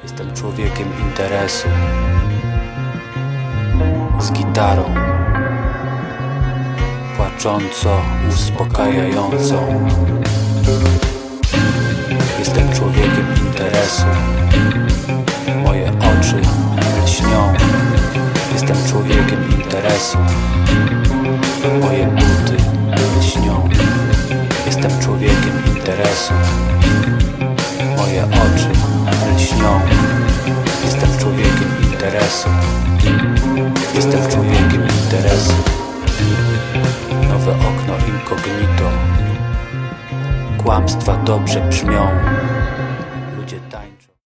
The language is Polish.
Jestem człowiekiem interesu, z gitarą, płacząco, uspokajającą. Jestem człowiekiem interesu, moje oczy lśnią. Jestem człowiekiem interesu, moje buty lśnią. Jestem człowiekiem interesu, moje oczy lśnią. Jestem człowiekiem interesu, jestem człowiekiem interesu. Nowe okno incognito, kłamstwa dobrze brzmią.